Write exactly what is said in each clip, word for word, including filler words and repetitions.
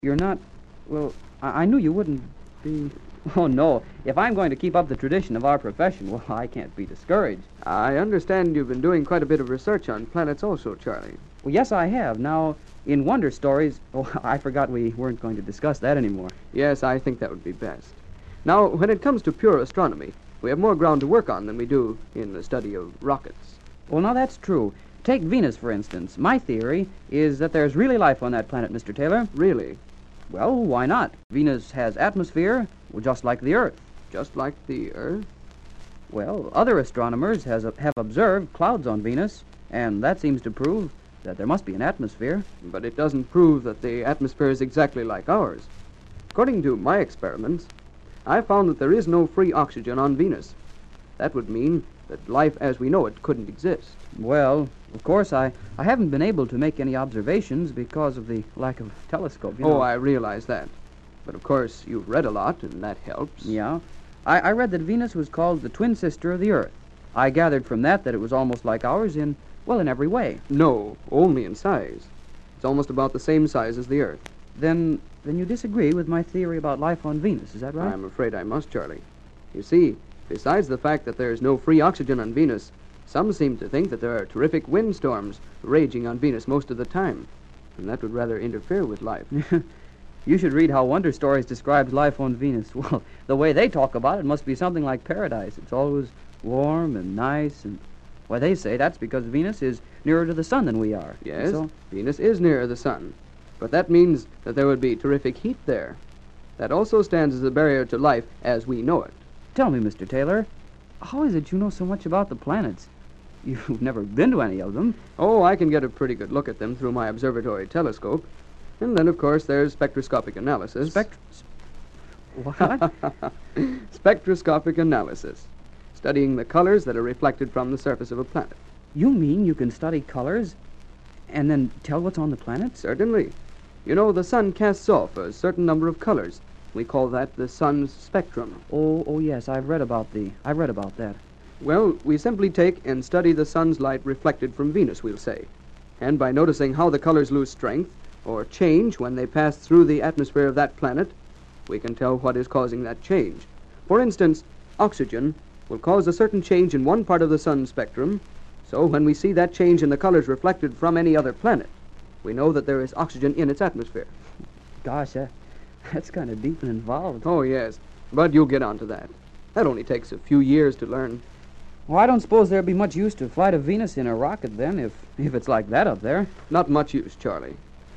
You're not... Well, I, I knew you wouldn't be... Oh, no. If I'm going to keep up the tradition of our profession, well, I can't be discouraged. I understand you've been doing quite a bit of research on planets also, Charlie. Well, yes, I have. Now, in Wonder Stories... Oh, I forgot we weren't going to discuss that anymore. Yes, I think that would be best. Now, when it comes to pure astronomy, we have more ground to work on than we do in the study of rockets. Well, now, that's true. Take Venus, for instance. My theory is that there's really life on that planet, Mister Taylor. Really? Well, why not? Venus has atmosphere, well, just like the Earth. Just like the Earth? Well, other astronomers has, have observed clouds on Venus, and that seems to prove that there must be an atmosphere. But it doesn't prove that the atmosphere is exactly like ours. According to my experiments, I found that there is no free oxygen on Venus. That would mean that life as we know it couldn't exist. Well, of course, I, I haven't been able to make any observations because of the lack of telescope. You know. Oh, I realize that. But of course, you've read a lot, and that helps. Yeah. I, I read that Venus was called the twin sister of the Earth. I gathered from that that it was almost like ours in, well, in every way. No, only in size. It's almost about the same size as the Earth. Then, then you disagree with my theory about life on Venus, is that right? I'm afraid I must, Charlie. You see, besides the fact that there's no free oxygen on Venus, some seem to think that there are terrific windstorms raging on Venus most of the time, and that would rather interfere with life. You should read how Wonder Stories describes life on Venus. Well, the way they talk about it must be something like paradise. It's always warm and nice, and, why, they say that's because Venus is nearer to the sun than we are. Yes, So, Venus is nearer the sun, but that means that there would be terrific heat there. That also stands as a barrier to life as we know it. tell me, Mister Taylor, how is it you know so much about the planets? You've never been to any of them. Oh, I can get a pretty good look at them through my observatory telescope. And then, of course, there's spectroscopic analysis. Spect... What? Spectroscopic analysis. Studying the colors that are reflected from the surface of a planet. You mean you can study colors and then tell what's on the planets? Certainly. You know, the sun casts off a certain number of colors. We call that the sun's spectrum. Oh, oh yes, I've read about the... I've read about that. Well, we simply take and study the sun's light reflected from Venus, we'll say. And by noticing how the colors lose strength or change when they pass through the atmosphere of that planet, we can tell what is causing that change. For instance, oxygen will cause a certain change in one part of the sun's spectrum, so when we see that change in the colors reflected from any other planet, we know that there is oxygen in its atmosphere. Gosh, that, that's kind of deep and involved. Oh, yes, but you'll get onto that. That only takes a few years to learn. Well, I don't suppose there'd be much use to fly to Venus in a rocket then, if, if it's like that up there. Not much use, Charlie.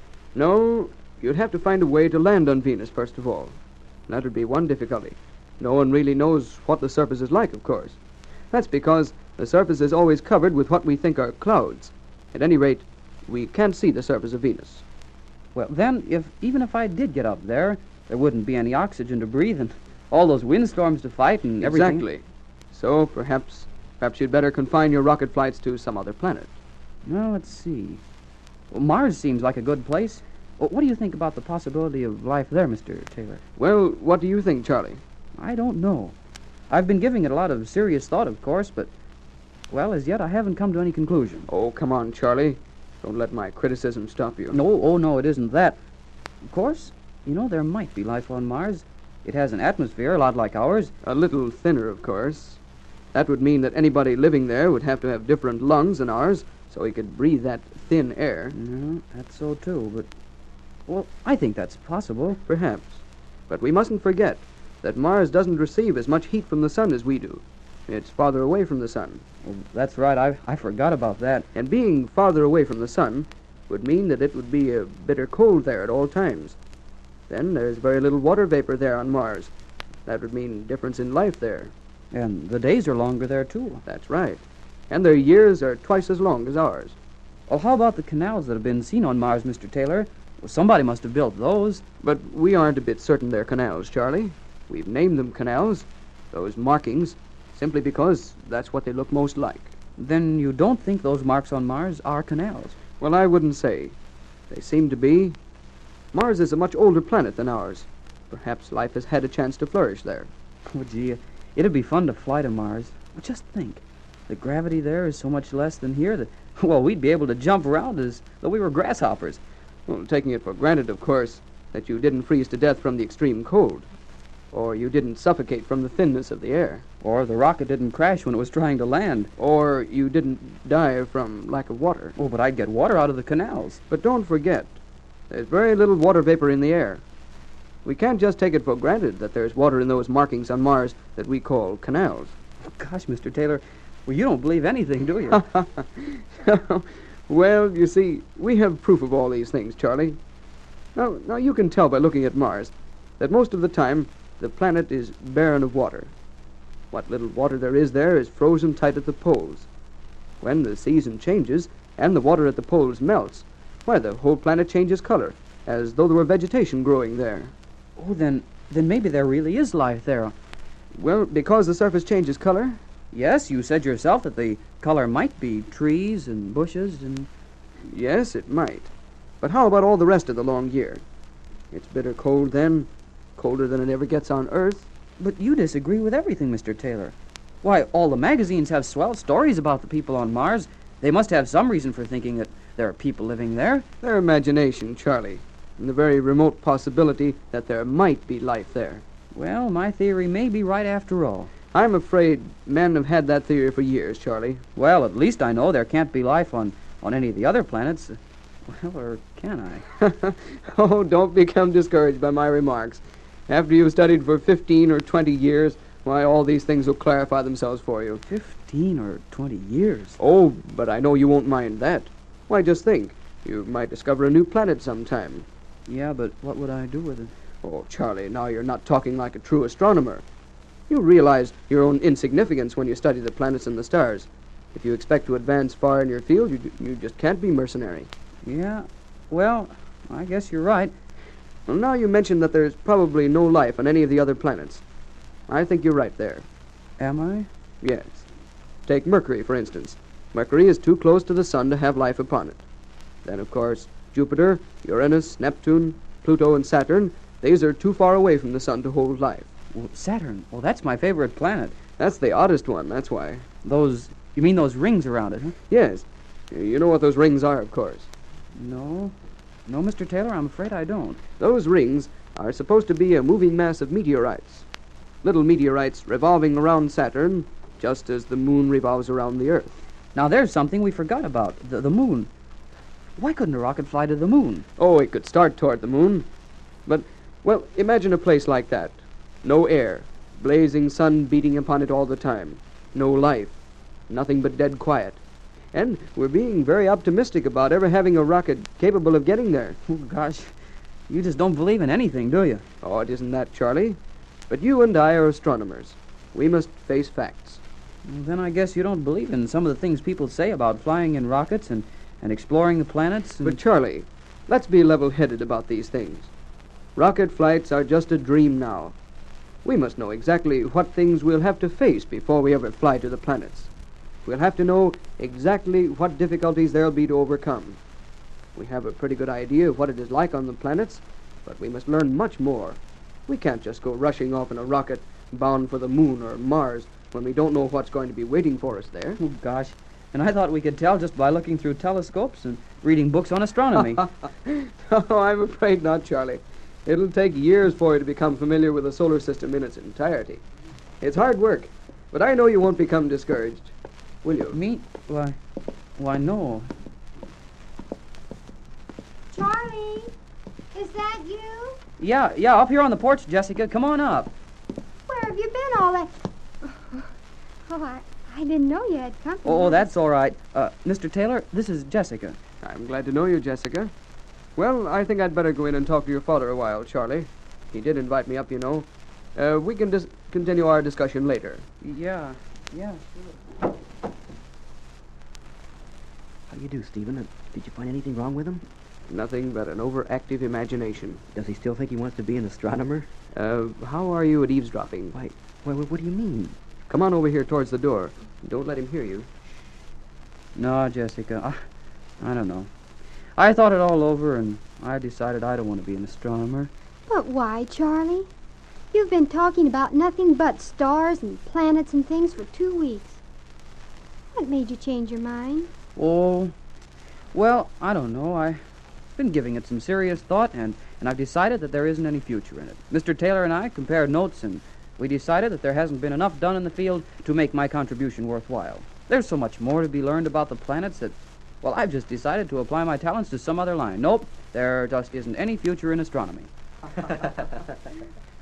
No, you'd have to find a way to land on Venus, first of all. That would be one difficulty. No one really knows what the surface is like, of course. That's because the surface is always covered with what we think are clouds. At any rate, we can't see the surface of Venus. Well, then, if even if I did get up there, there wouldn't be any oxygen to breathe and all those windstorms to fight and everything. Exactly. So, perhaps, perhaps you'd better confine your rocket flights to some other planet. Well, let's see. Well, Mars seems like a good place. Well, what do you think about the possibility of life there, Mister Taylor? Well, what do you think, Charlie? I don't know. I've been giving it a lot of serious thought, of course, but, well, as yet I haven't come to any conclusion. Oh, come on, Charlie. Don't let my criticism stop you. No, oh, no, it isn't that. Of course, you know, there might be life on Mars. It has an atmosphere a lot like ours. A little thinner, of course. That would mean that anybody living there would have to have different lungs than ours, so he could breathe that thin air. No, that's so, too, but, well, I think that's possible. Perhaps. But we mustn't forget that Mars doesn't receive as much heat from the sun as we do. It's farther away from the sun. Well, that's right, I, I forgot about that. And being farther away from the sun would mean that it would be a bitter cold there at all times. Then there's very little water vapor there on Mars. That would mean difference in life there. And the days are longer there, too. That's right. And their years are twice as long as ours. Well, how about the canals that have been seen on Mars, Mister Taylor? Well, somebody must have built those. But we aren't a bit certain they're canals, Charlie. We've named them canals, those markings, simply because that's what they look most like. Then you don't think those marks on Mars are canals? Well, I wouldn't say. They seem to be. Mars is a much older planet than ours. Perhaps life has had a chance to flourish there. Oh, gee, it'd be fun to fly to Mars. But just think, the gravity there is so much less than here that, well, we'd be able to jump around as though we were grasshoppers. Well, taking it for granted, of course, that you didn't freeze to death from the extreme cold, or you didn't suffocate from the thinness of the air, Or the rocket didn't crash when it was trying to land. or you didn't die from lack of water. Oh, but I'd get water out of the canals. But don't forget, there's very little water vapor in the air. We can't just take it for granted that there's water in those markings on Mars that we call canals. Gosh, Mister Taylor, well, you don't believe anything, do you? Well, you see, we have proof of all these things, Charlie. Now, now you can tell by looking at Mars that most of the time the planet is barren of water. What little water there is there is frozen tight at the poles. When the season changes and the water at the poles melts, why, the whole planet changes color, as though there were vegetation growing there. Oh, then, then maybe there really is life there. Well, because the surface changes color? Yes, you said yourself that the color might be trees and bushes and... Yes, it might. But how about all the rest of the long year? It's bitter cold then, colder than it ever gets on Earth. But you disagree with everything, Mister Taylor. Why, all the magazines have swell stories about the people on Mars. They must have some reason for thinking that there are people living there. Their imagination, Charlie, and the very remote possibility that there might be life there. Well, my theory may be right after all. I'm afraid men have had that theory for years, Charlie. Well, at least I know there can't be life on, on any of the other planets. Well, or can I? Oh, don't become discouraged by my remarks. After you've studied for fifteen or twenty years, why, all these things will clarify themselves for you. Fifteen or twenty years? Oh, but I know you won't mind that. Why, just think. You might discover a new planet sometime. Yeah, but what would I do with it? Oh, Charlie, now you're not talking like a true astronomer. You realize your own insignificance when you study the planets and the stars. If you expect to advance far in your field, you, you just can't be mercenary. Yeah, well, I guess you're right. Well, now you mentioned that there's probably no life on any of the other planets. I think you're right there. Am I? Yes. Take Mercury, for instance. Mercury is too close to the sun to have life upon it. Then, of course, Jupiter, Uranus, Neptune, Pluto, and Saturn, these are too far away from the sun to hold life. Well, Saturn. Well, that's my favorite planet. That's the oddest one, that's why. Those, you mean those rings around it, huh? Yes. You know what those rings are, of course. No. No, Mister Taylor, I'm afraid I don't. Those rings are supposed to be a moving mass of meteorites. Little meteorites revolving around Saturn, just as the moon revolves around the Earth. Now, there's something we forgot about, the, the moon. Why couldn't a rocket fly to the moon? Oh, it could start toward the moon. But, well, imagine a place like that. No air, blazing sun beating upon it all the time. No life, nothing but dead quiet. And we're being very optimistic about ever having a rocket capable of getting there. Oh, gosh, you just don't believe in anything, do you? Oh, it isn't that, Charlie. But you and I are astronomers. We must face facts. Well, then I guess you don't believe in some of the things people say about flying in rockets and, and exploring the planets. And... But, Charlie, let's be level-headed about these things. Rocket flights are just a dream now. We must know exactly what things we'll have to face before we ever fly to the planets. We'll have to know exactly what difficulties there'll be to overcome. We have a pretty good idea of what it is like on the planets, but we must learn much more. We can't just go rushing off in a rocket bound for the moon or Mars when we don't know what's going to be waiting for us there. Oh, gosh. And I thought we could tell just by looking through telescopes and reading books on astronomy. Oh, I'm afraid not, Charlie. It'll take years for you to become familiar with the solar system in its entirety. It's hard work, but I know you won't become discouraged. Will you? Me? Why, why, no. Charlie, is that you? Yeah, yeah, up here on the porch, Jessica. Come on up. Where have you been all that... Oh, I, I didn't know you had company. Oh, that's all right. Uh, Mister Taylor, this is Jessica. I'm glad to know you, Jessica. Well, I think I'd better go in and talk to your father a while, Charlie. He did invite me up, you know. Uh, we can dis- continue our discussion later. Yeah, yeah, sure. How do you do, Stephen? Uh, did you find anything wrong with him? Nothing but an overactive imagination. Does he still think he wants to be an astronomer? Uh, how are you at eavesdropping? Why, why, what do you mean? Come on over here towards the door. Don't let him hear you. No, Jessica, I, I don't know. I thought it all over, and I decided I don't want to be an astronomer. But why, Charlie? You've been talking about nothing but stars and planets and things for two weeks. What made you change your mind? Oh, well, I don't know. I've been giving it some serious thought, and, and I've decided that there isn't any future in it. Mister Taylor and I compared notes, and we decided that there hasn't been enough done in the field to make my contribution worthwhile. There's so much more to be learned about the planets that, well, I've just decided to apply my talents to some other line. Nope, there just isn't any future in astronomy.